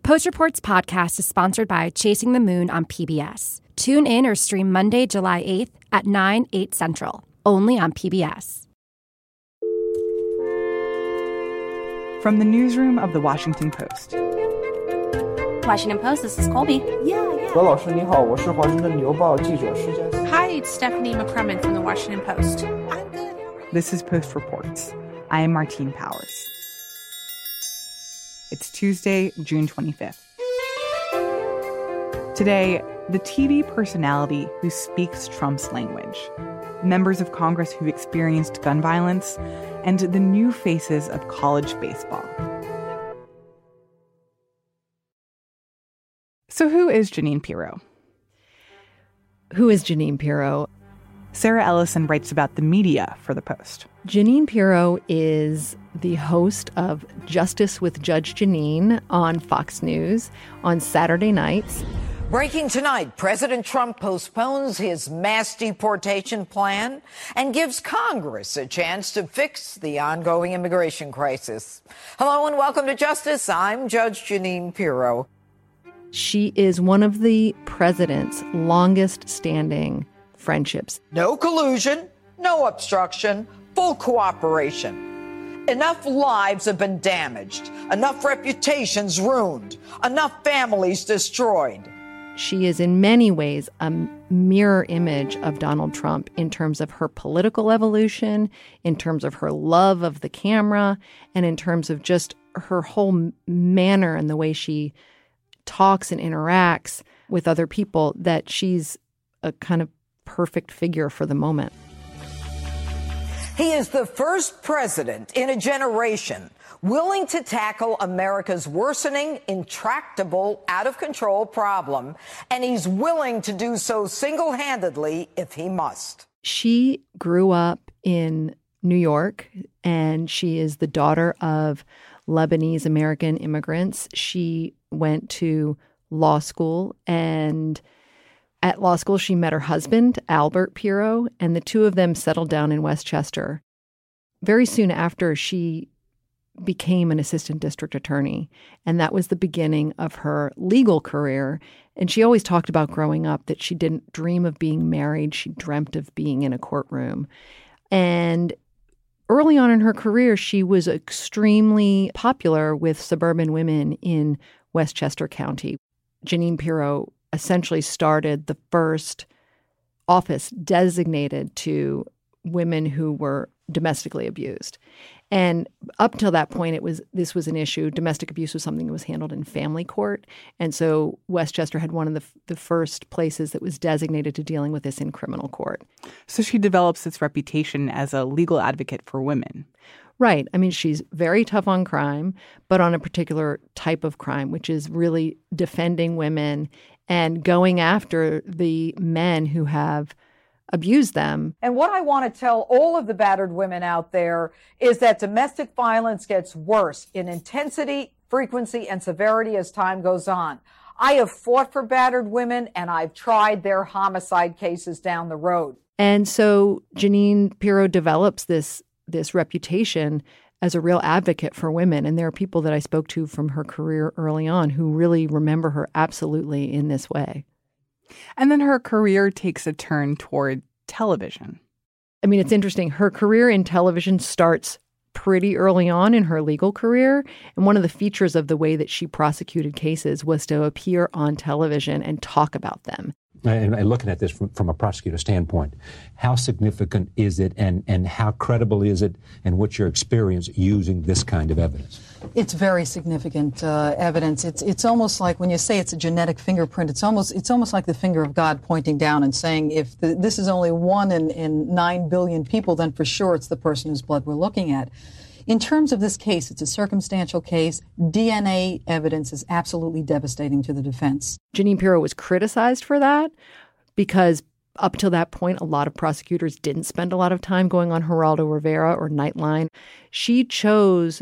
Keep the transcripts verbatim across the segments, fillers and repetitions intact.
Post Reports podcast is sponsored by Chasing the Moon on P B S. Tune in or stream Monday, July eighth at nine, eight Central, only on P B S. From the newsroom of The Washington Post. Washington Post, this is Colby. Yeah, yeah. 何老师你好，我是华盛顿邮报记者施佳。 Hi, it's Stephanie McCrumman from The Washington Post. I'm good. This is Post Reports. I am Martine Powers. It's Tuesday, June twenty-fifth. Today, the T V personality who speaks Trump's language, members of Congress who've experienced gun violence, and the new faces of college baseball. So who is Jeanine Pirro? Who is Jeanine Pirro? Sarah Ellison writes about the media for The Post. Jeanine Pirro is the host of Justice with Judge Jeanine on Fox News on Saturday nights. Breaking tonight, President Trump postpones his mass deportation plan and gives Congress a chance to fix the ongoing immigration crisis. Hello and welcome to Justice. I'm Judge Jeanine Pirro. She is one of the president's longest standing friendships. No collusion, no obstruction, full cooperation. Enough lives have been damaged, enough reputations ruined, enough families destroyed. She is in many ways a mirror image of Donald Trump in terms of her political evolution, in terms of her love of the camera, and in terms of just her whole manner and the way she talks and interacts with other people, that she's a kind of perfect figure for the moment. He is the first president in a generation willing to tackle America's worsening, intractable, out-of-control problem, and he's willing to do so single-handedly if he must. She grew up in New York, and she is the daughter of Lebanese American immigrants. She went to law school, and at law school, she met her husband, Albert Pirro, and the two of them settled down in Westchester. Very soon after, she became an assistant district attorney, and that was the beginning of her legal career. And she always talked about growing up that she didn't dream of being married. She dreamt of being in a courtroom. And early on in her career, she was extremely popular with suburban women in Westchester County. Jeanine Pirro essentially started the first office designated to women who were domestically abused. And up till that point, it was this was an issue. Domestic abuse was something that was handled in family court. And so Westchester had one of the, the first places that was designated to dealing with this in criminal court. So she develops this reputation as a legal advocate for women. Right. I mean, she's very tough on crime, but on a particular type of crime, which is really defending women and going after the men who have abused them. And what I want to tell all of the battered women out there is that domestic violence gets worse in intensity, frequency, and severity as time goes on. I have fought for battered women, and I've tried their homicide cases down the road. And so Jeanine Pirro develops this this reputation as a real advocate for women. And there are people that I spoke to from her career early on who really remember her absolutely in this way. And then her career takes a turn toward television. I mean, it's interesting. Her career in television starts pretty early on in her legal career. And one of the features of the way that she prosecuted cases was to appear on television and talk about them. And, and looking at this from, from a prosecutor standpoint, how significant is it and, and how credible is it, and what's your experience using this kind of evidence? It's very significant uh, evidence. It's it's almost like when you say it's a genetic fingerprint, it's almost it's almost like the finger of God pointing down and saying, if the, this is only one in, in nine billion people, then for sure it's the person whose blood we're looking at. In terms of this case, it's a circumstantial case. D N A evidence is absolutely devastating to the defense. Jeanine Pirro was criticized for that because up till that point, a lot of prosecutors didn't spend a lot of time going on Geraldo Rivera or Nightline. She chose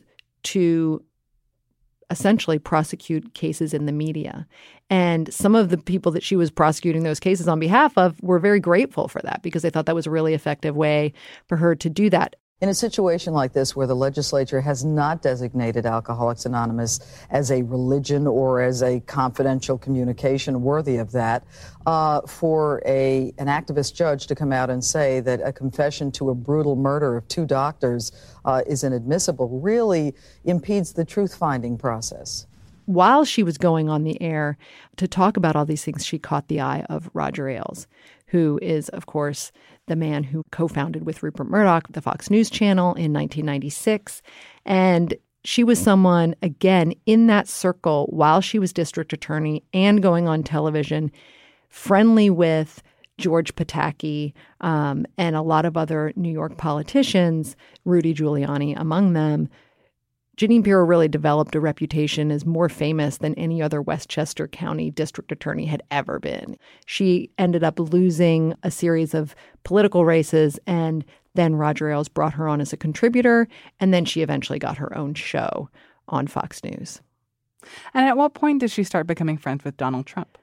to essentially prosecute cases in the media. And some of the people that she was prosecuting those cases on behalf of were very grateful for that because they thought that was a really effective way for her to do that. in a situation like this where the legislature has not designated Alcoholics Anonymous as a religion or as a confidential communication worthy of that, uh, for a an activist judge to come out and say that a confession to a brutal murder of two doctors uh, is inadmissible really impedes the truth-finding process. While she was going on the air to talk about all these things, she caught the eye of Roger Ailes, who is, of course, the man who co-founded with Rupert Murdoch the Fox News Channel in nineteen ninety-six. And she was someone, again, in that circle while she was district attorney and going on television, friendly with George Pataki um, and a lot of other New York politicians, Rudy Giuliani among them. Jeanine Pirro really developed a reputation as more famous than any other Westchester County district attorney had ever been. She ended up losing a series of political races, and then Roger Ailes brought her on as a contributor, and then she eventually got her own show on Fox News. And at what point did she start becoming friends with Donald Trump?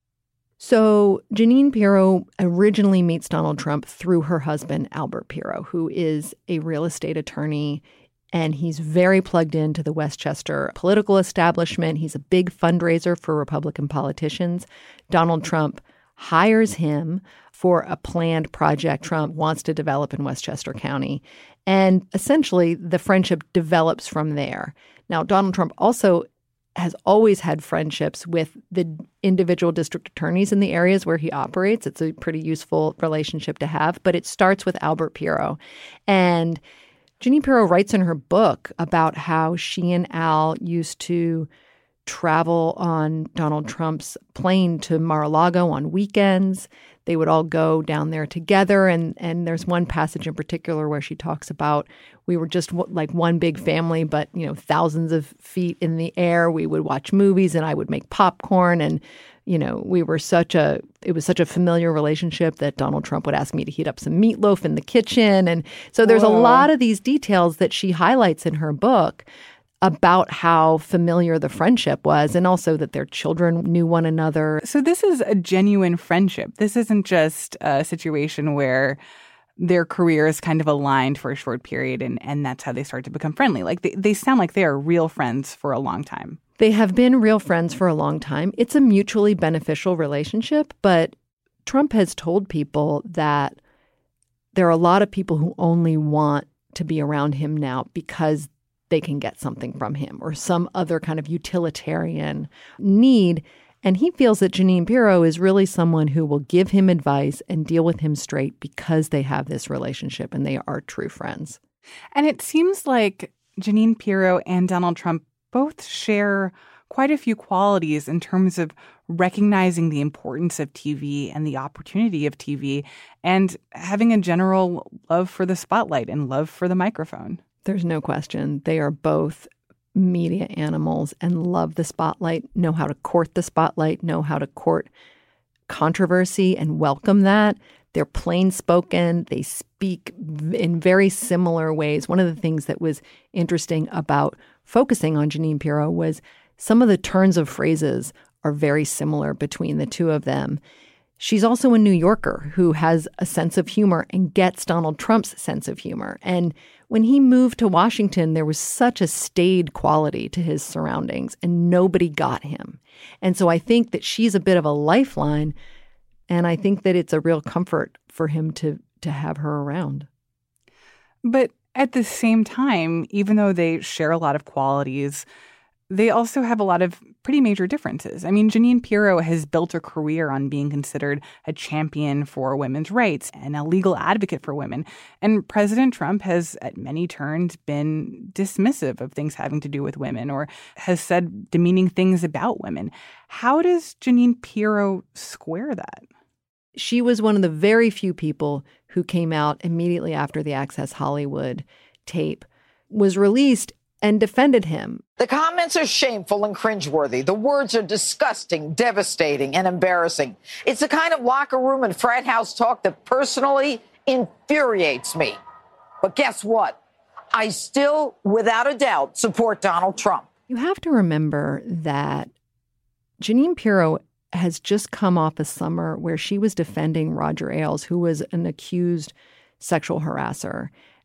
So Jeanine Pirro originally meets Donald Trump through her husband, Albert Pirro, who is a real estate attorney. And he's very plugged into the Westchester political establishment. He's a big fundraiser for Republican politicians. Donald Trump hires him for a planned project Trump wants to develop in Westchester County. And essentially, the friendship develops from there. Now, Donald Trump also has always had friendships with the individual district attorneys in the areas where he operates. It's a pretty useful relationship to have. But it starts with Albert Pirro. And Jeanine Pirro writes in her book about how she and Al used to travel on Donald Trump's plane to Mar-a-Lago on weekends. They would all go down there together. And, and there's one passage in particular where she talks about we were just w- like one big family, but, you know, thousands of feet in the air. We would watch movies and I would make popcorn. And, you know, we were such a it was such a familiar relationship that Donald Trump would ask me to heat up some meatloaf in the kitchen. And so there's Whoa. a lot of these details that she highlights in her book about how familiar the friendship was and also that their children knew one another. So this is a genuine friendship. This isn't just a situation where their careers kind of aligned for a short period and, and that's how they start to become friendly. Like they, they sound like they are real friends for a long time. They have been real friends for a long time. It's a mutually beneficial relationship, but Trump has told people that there are a lot of people who only want to be around him now because they can get something from him or some other kind of utilitarian need. And he feels that Jeanine Pirro is really someone who will give him advice and deal with him straight because they have this relationship and they are true friends. And it seems like Jeanine Pirro and Donald Trump both share quite a few qualities in terms of recognizing the importance of T V and the opportunity of T V and having a general love for the spotlight and love for the microphone. There's no question. They are both media animals and love the spotlight, know how to court the spotlight, know how to court controversy and welcome that. They're plain spoken. They speak in very similar ways. One of the things that was interesting about focusing on Jeanine Pirro was some of the turns of phrases are very similar between the two of them. She's also a New Yorker who has a sense of humor and gets Donald Trump's sense of humor. And when he moved to Washington, there was such a staid quality to his surroundings and nobody got him. And so I think that she's a bit of a lifeline. And I think that it's a real comfort for him to to have her around. But at the same time, even though they share a lot of qualities, they also have a lot of pretty major differences. I mean, Jeanine Pirro has built a career on being considered a champion for women's rights and a legal advocate for women. And President Trump has, at many turns, been dismissive of things having to do with women or has said demeaning things about women. How does Jeanine Pirro square that? She was one of the very few people who came out immediately after the Access Hollywood tape was released and defended him. The comments are shameful and cringeworthy. The words are disgusting, devastating, and embarrassing. It's the kind of locker room and frat house talk that personally infuriates me. But guess what? I still, without a doubt, support Donald Trump. You have to remember that Jeanine Pirro has just come off a summer where she was defending Roger Ailes, who was an accused sexual harasser.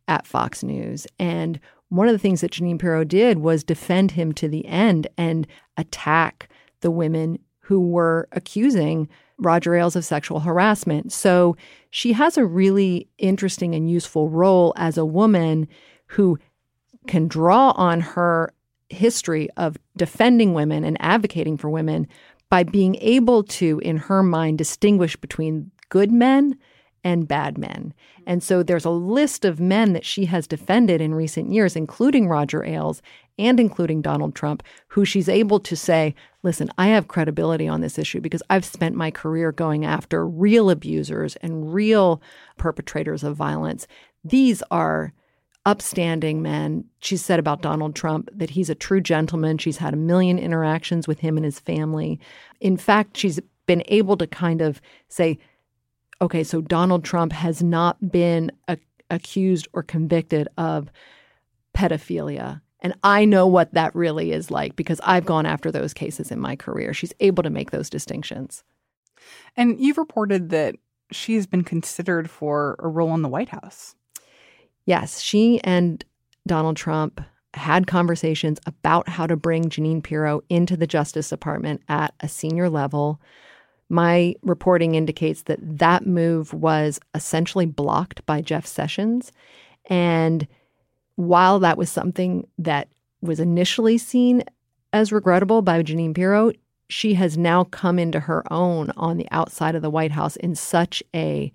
at Fox News. And one of the things that Jeanine Pirro did was defend him to the end and attack the women who were accusing Roger Ailes of sexual harassment. So she has a really interesting and useful role as a woman who can draw on her history of defending women and advocating for women by being able to, in her mind, distinguish between good men and bad men. And so there's a list of men that she has defended in recent years, including Roger Ailes and including Donald Trump, who she's able to say, listen, I have credibility on this issue because I've spent my career going after real abusers and real perpetrators of violence. These are upstanding men. She said about Donald Trump that he's a true gentleman. She's had a million interactions with him and his family. In fact, she's been able to kind of say, okay, so Donald Trump has not been a- accused or convicted of pedophilia. And I know what that really is like because I've gone after those cases in my career. She's able to make those distinctions. And you've reported that she has been considered for a role in the White House. Yes, she and Donald Trump had conversations about how to bring Jeanine Pirro into the Justice Department at a senior level. My reporting indicates that that move was essentially blocked by Jeff Sessions. And while that was something that was initially seen as regrettable by Jeanine Pirro, she has now come into her own on the outside of the White House in such a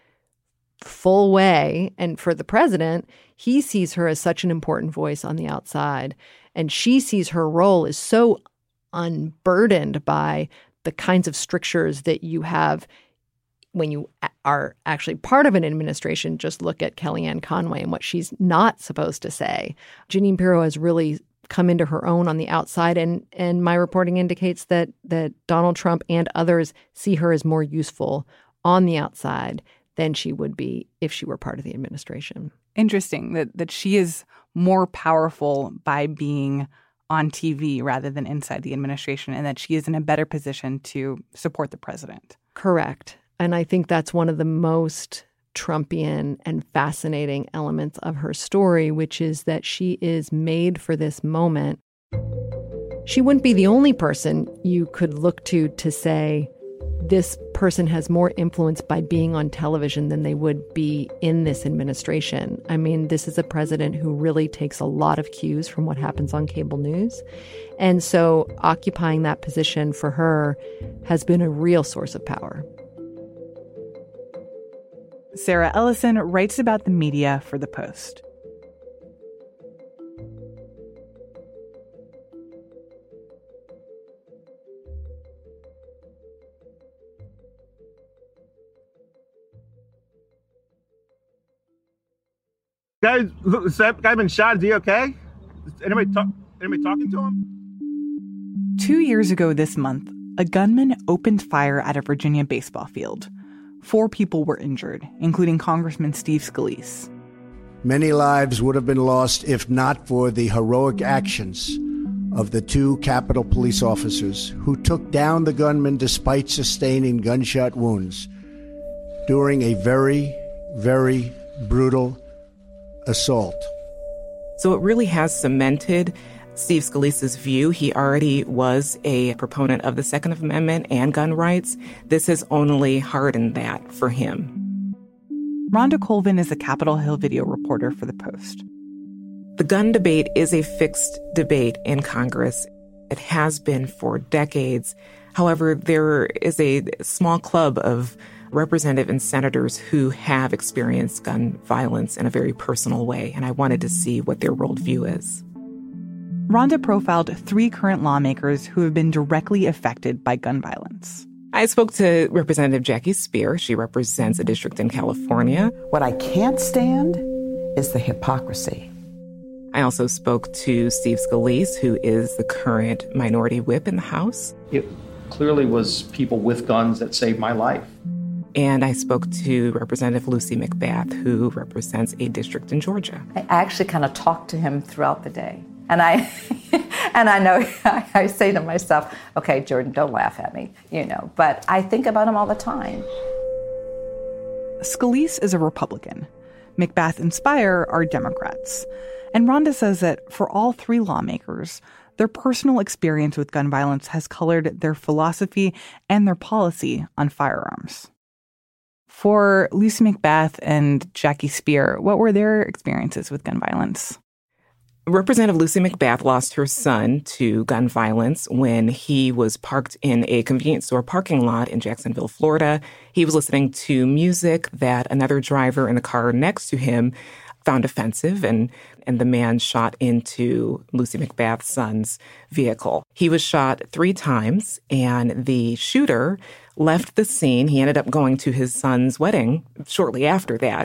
full way. And for the president, he sees her as such an important voice on the outside. And she sees her role as so unburdened by the kinds of strictures that you have when you are actually part of an administration. Just look at Kellyanne Conway and what she's not supposed to say. Jeanine Pirro has really come into her own on the outside, and and my reporting indicates that that Donald Trump and others see her as more useful on the outside than she would be if she were part of the administration. Interesting that that she is more powerful by being on T V rather than inside the administration, and that she is in a better position to support the president. Correct. And I think that's one of the most Trumpian and fascinating elements of her story, which is that she is made for this moment. She wouldn't be the only person you could look to to say, this person has more influence by being on television than they would be in this administration. I mean, this is a president who really takes a lot of cues from what happens on cable news. And so occupying that position for her has been a real source of power. Sarah Ellison writes about the media for The Post. Guys, is that guy been shot? Is he okay? Is anybody, talk, anybody talking to him? Two years ago this month, a gunman opened fire at a Virginia baseball field. Four people were injured, including Congressman Steve Scalise. Many lives would have been lost if not for the heroic actions of the two Capitol Police officers who took down the gunman despite sustaining gunshot wounds during a very, very brutal assault. So it really has cemented Steve Scalise's view. He already was a proponent of the Second Amendment and gun rights. This has only hardened that for him. Rhonda Colvin is a Capitol Hill video reporter for The Post. The gun debate is a fixed debate in Congress. It has been for decades. However, there is a small club of representatives and senators who have experienced gun violence in a very personal way, and I wanted to see what their worldview is. Rhonda profiled three current lawmakers who have been directly affected by gun violence. I spoke to Representative Jackie Speier. She represents a district in California. What I can't stand is the hypocrisy. I also spoke to Steve Scalise, who is the current minority whip in the House. It clearly was people with guns that saved my life. And I spoke to Representative Lucy McBath, who represents a district in Georgia. I actually kind of talked to him throughout the day. And I and I know I say to myself, okay, Jordan, don't laugh at me, you know, but I think about him all the time. Scalise is a Republican. McBath and Spire are Democrats. And Rhonda says that for all three lawmakers, their personal experience with gun violence has colored their philosophy and their policy on firearms. For Lucy McBath and Jackie Speier, what were their experiences with gun violence? Representative Lucy McBath lost her son to gun violence when he was parked in a convenience store parking lot in Jacksonville, Florida. He was listening to music that another driver in the car next to him found offensive, and, and the man shot into Lucy McBath's son's vehicle. He was shot three times, and the shooter left the scene. He ended up going to his son's wedding shortly after that,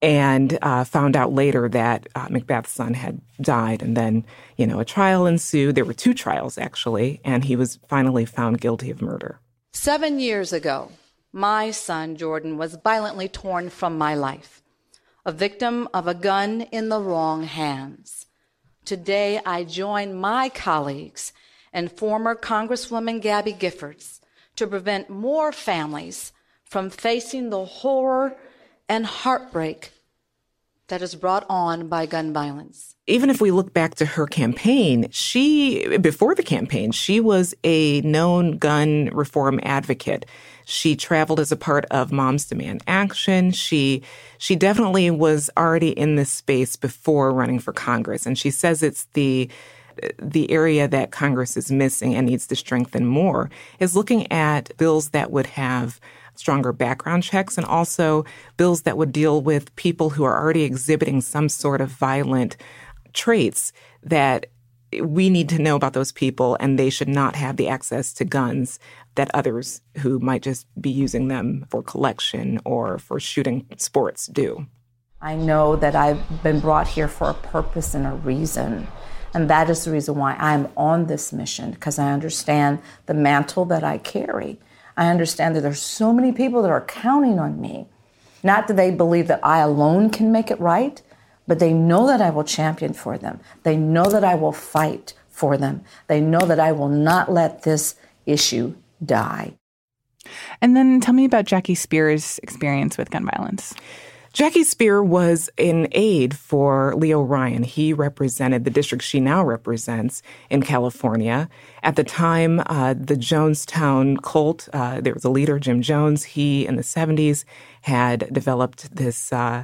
and uh, found out later that uh, McBath's son had died. And then, you know, a trial ensued. There were two trials, actually, and he was finally found guilty of murder. Seven years ago, my son, Jordan, was violently torn from my life, a victim of a gun in the wrong hands. Today, I join my colleagues and former Congresswoman Gabby Giffords to prevent more families from facing the horror and heartbreak that is brought on by gun violence. Even if we look back to her campaign, she, before the campaign, she was a known gun reform advocate. She traveled as a part of Moms Demand Action. She, she definitely was already in this space before running for Congress. And she says it's the, the area that Congress is missing and needs to strengthen more, is looking at bills that would have stronger background checks and also bills that would deal with people who are already exhibiting some sort of violent traits, that we need to know about those people and they should not have the access to guns that others who might just be using them for collection or for shooting sports do. I know that I've been brought here for a purpose and a reason. And that is the reason why I'm on this mission, because I understand the mantle that I carry. I understand that there's so many people that are counting on me. Not that they believe that I alone can make it right, but they know that I will champion for them. They know that I will fight for them. They know that I will not let this issue die. And then tell me about Jackie Speier's experience with gun violence. Jackie Speier was an aide for Leo Ryan. He represented the district she now represents in California. At the time, uh, the Jonestown cult, uh, there was a leader, Jim Jones. He, in the seventies, had developed this, uh,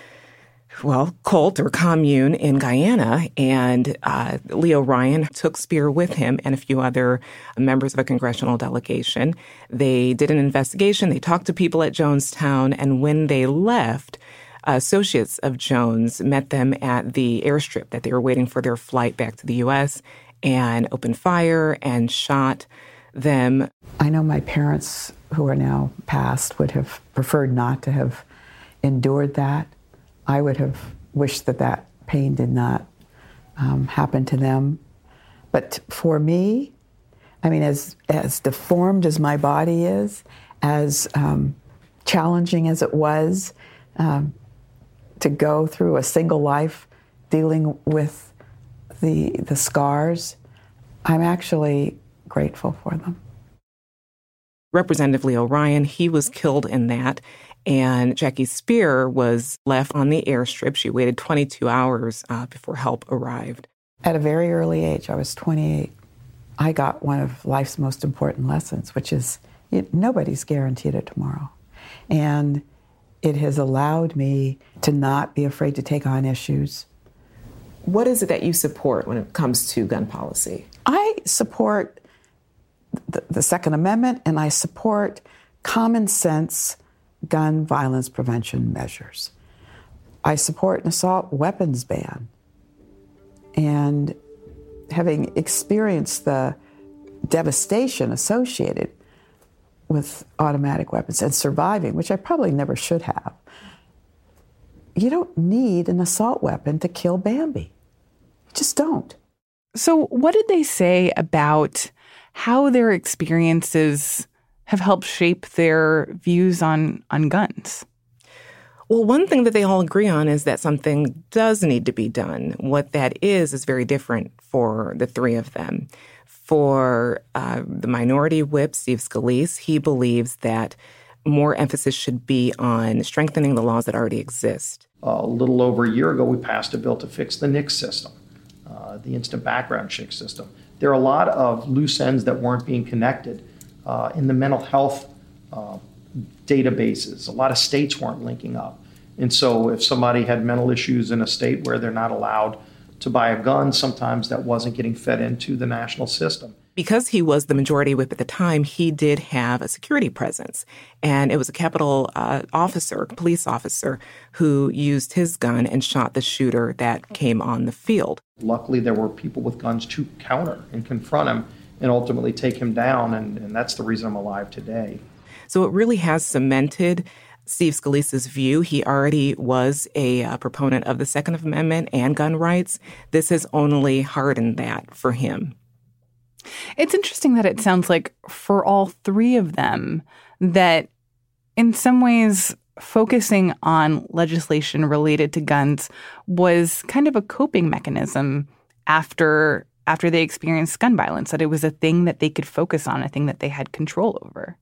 well, cult or commune in Guyana. And uh, Leo Ryan took Speier with him and a few other members of a congressional delegation. They did an investigation. They talked to people at Jonestown. And when they left, associates of Jones met them at the airstrip that they were waiting for their flight back to the U S and opened fire and shot them. I know my parents, who are now passed, would have preferred not to have endured that. I would have wished that that pain did not um, happen to them. But for me, I mean, as, as deformed as my body is, as um, challenging as it was, um, to go through a single life dealing with the the scars, I'm actually grateful for them. Representative Leo Ryan, he was killed in that, and Jackie Speier was left on the airstrip. She waited twenty-two hours uh, before help arrived. At a very early age, I was twenty-eight, I got one of life's most important lessons, which is it, nobody's guaranteed a tomorrow. And it has allowed me to not be afraid to take on issues. What is it that you support when it comes to gun policy? I support the, the Second Amendment, and I support common sense gun violence prevention measures. I support an assault weapons ban. And having experienced the devastation associated with automatic weapons and surviving, which I probably never should have, you don't need an assault weapon to kill Bambi. You just don't. So what did they say about how their experiences have helped shape their views on, on guns? Well, one thing that they all agree on is that something does need to be done. What that is is very different for the three of them. For uh, the minority whip, Steve Scalise, he believes that more emphasis should be on strengthening the laws that already exist. Uh, a little over a year ago, we passed a bill to fix the N I C S system, uh, the instant background check system. There are a lot of loose ends that weren't being connected uh, in the mental health uh, databases. A lot of states weren't linking up. And so if somebody had mental issues in a state where they're not allowed to buy a gun, sometimes that wasn't getting fed into the national system. Because he was the majority whip at the time, he did have a security presence. And it was a Capitol uh, officer, police officer, who used his gun and shot the shooter that came on the field. Luckily, there were people with guns to counter and confront him and ultimately take him down. And, and that's the reason I'm alive today. So it really has cemented Steve Scalise's view. He already was a uh, proponent of the Second Amendment and gun rights. This has only hardened that for him. It's interesting that it sounds like for all three of them that in some ways focusing on legislation related to guns was kind of a coping mechanism after after they experienced gun violence, that it was a thing that they could focus on, a thing that they had control over.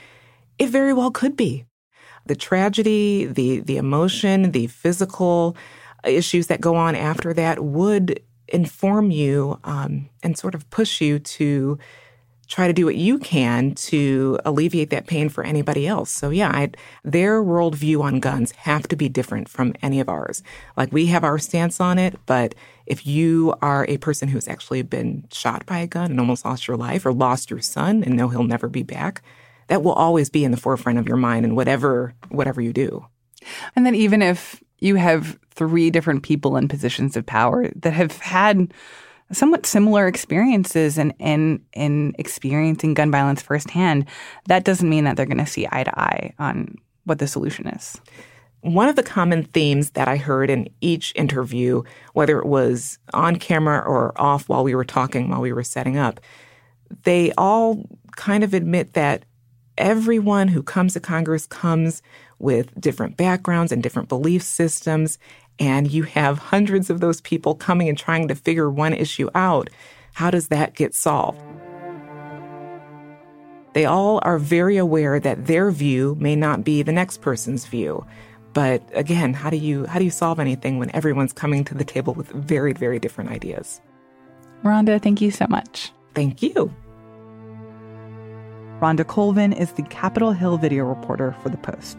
It very well could be. The tragedy, the the emotion, the physical issues that go on after that would inform you um, and sort of push you to try to do what you can to alleviate that pain for anybody else. So yeah, I'd, their worldview on guns have to be different from any of ours. Like, we have our stance on it, but if you are a person who's actually been shot by a gun and almost lost your life, or lost your son and know he'll never be back, that will always be in the forefront of your mind in whatever whatever you do. And then even if you have three different people in positions of power that have had somewhat similar experiences in, in, in experiencing gun violence firsthand, that doesn't mean that they're going to see eye to eye on what the solution is. One of the common themes that I heard in each interview, whether it was on camera or off while we were talking, while we were setting up, they all kind of admit that everyone who comes to Congress comes with different backgrounds and different belief systems, and you have hundreds of those people coming and trying to figure one issue out. How does that get solved? They all are very aware that their view may not be the next person's view. But again, how do you how do you solve anything when everyone's coming to the table with very, very different ideas? Rhonda, thank you so much. Thank you. Rhonda Colvin is the Capitol Hill video reporter for The Post.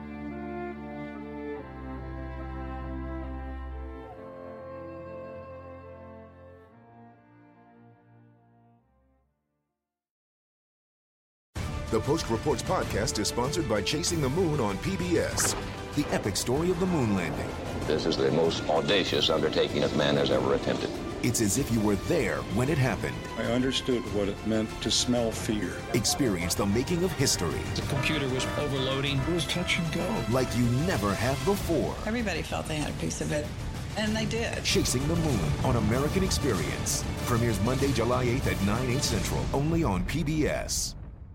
The Post Reports podcast is sponsored by Chasing the Moon on P B S, the epic story of the moon landing. This is the most audacious undertaking that man has ever attempted. It's as if you were there when it happened. I understood what it meant to smell fear. Experience the making of history. The computer was overloading. It was touch and go. Like you never have before. Everybody felt they had a piece of it, and they did. Chasing the Moon on American Experience. Premieres Monday, July eighth at nine, eight central, only on P B S.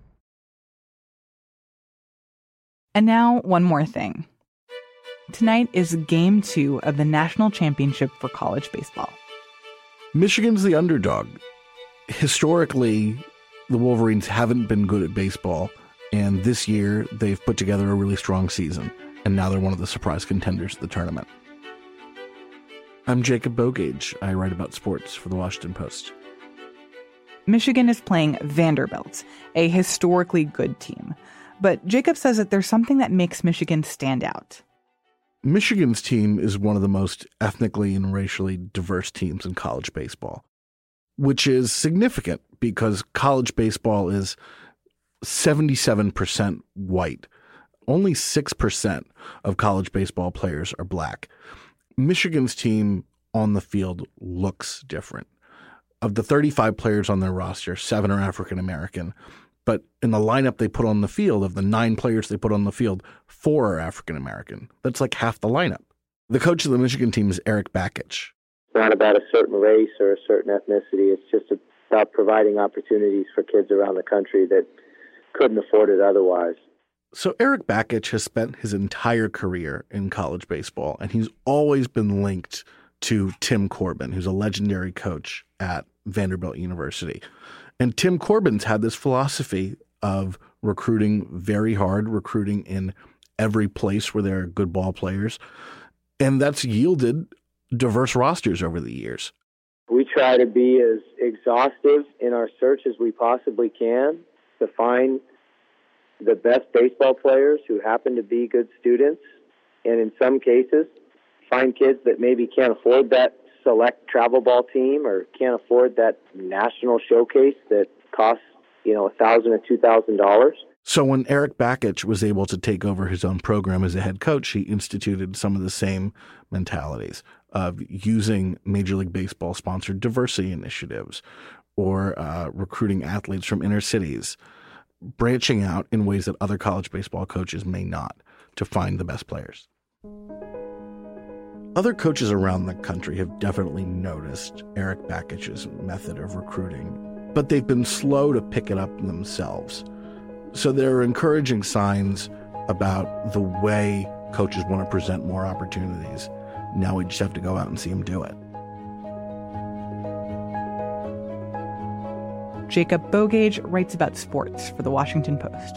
And now, one more thing. Tonight is game two of the national championship for college baseball. Michigan's the underdog. Historically, the Wolverines haven't been good at baseball, and this year they've put together a really strong season, and now they're one of the surprise contenders of the tournament. I'm Jacob Bogage. I write about sports for the Washington Post. Michigan is playing Vanderbilt, a historically good team. But Jacob says that there's something that makes Michigan stand out. Michigan's team is one of the most ethnically and racially diverse teams in college baseball, which is significant because college baseball is seventy-seven percent white. Only six percent of college baseball players are black. Michigan's team on the field looks different. Of the thirty-five players on their roster, seven are African American. But in the lineup they put on the field, of the nine players they put on the field, four are African American. That's like half the lineup. The coach of the Michigan team is Erik Bakich. It's not about a certain race or a certain ethnicity. It's just about providing opportunities for kids around the country that couldn't afford it otherwise. So Erik Bakich has spent his entire career in college baseball, and he's always been linked to Tim Corbin, who's a legendary coach at Vanderbilt University. And Tim Corbin's had this philosophy of recruiting very hard, recruiting in every place where there are good ball players. And that's yielded diverse rosters over the years. We try to be as exhaustive in our search as we possibly can to find the best baseball players who happen to be good students, and in some cases, find kids that maybe can't afford that select travel ball team or can't afford that national showcase that costs, you know, a thousand or two thousand dollars. So when Erik Bakich was able to take over his own program as a head coach, he instituted some of the same mentalities of using Major League Baseball sponsored diversity initiatives or uh, recruiting athletes from inner cities, branching out in ways that other college baseball coaches may not to find the best players. Other coaches around the country have definitely noticed Erik Bakich's method of recruiting, but they've been slow to pick it up themselves. So there are encouraging signs about the way coaches want to present more opportunities. Now we just have to go out and see them do it. Jacob Bogage writes about sports for The Washington Post.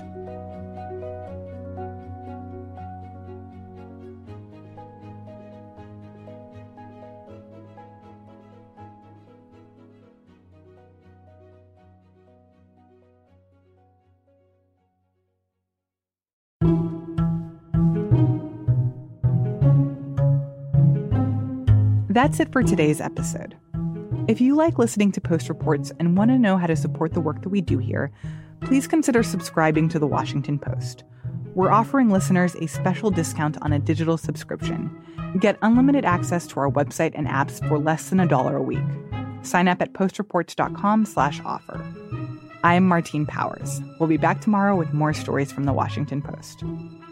That's it for today's episode. If you like listening to Post Reports and want to know how to support the work that we do here, please consider subscribing to The Washington Post. We're offering listeners a special discount on a digital subscription. Get unlimited access to our website and apps for less than a dollar a week. Sign up at postreports.com slash offer. I'm Martine Powers. We'll be back tomorrow with more stories from The Washington Post.